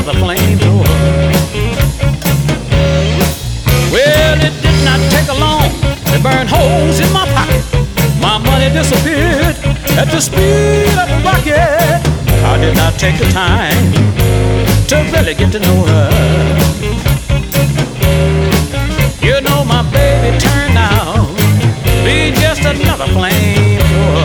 another flamethrower. Well, it did not take long to burn holes in my pocket. My money disappeared at the speed of a rocket. I did not take the time to really get to know her. You know my baby turned out to be just another flamethrower.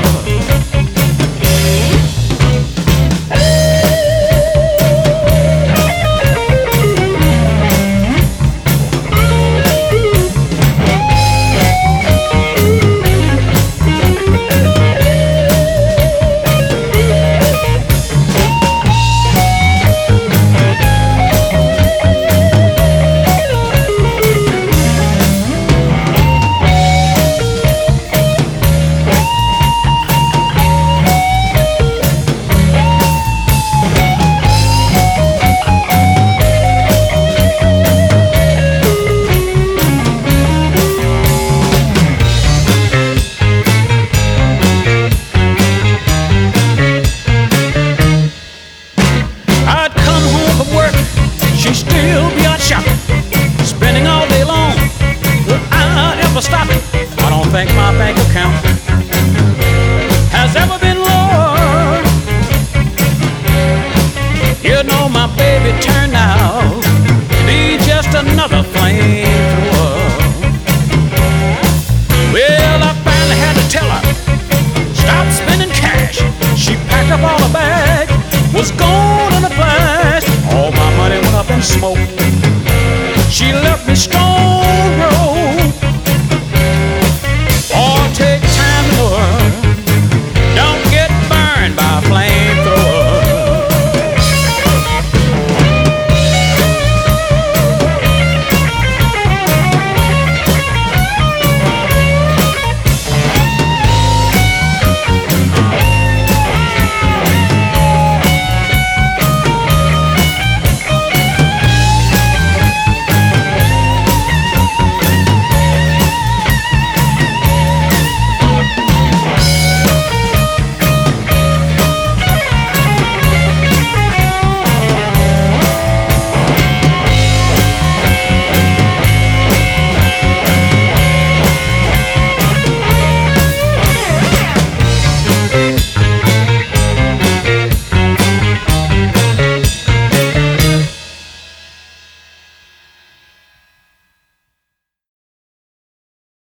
She'd still be out shopping, spending all day long without ever stopping. I don't think my bank account has ever been lower. You know my baby turned out to be just another flamethrower. Well, I finally had to tell her, stop spending cash. She packed up all her bags, was gone in a flash. All my money went up in smoke. She left me strong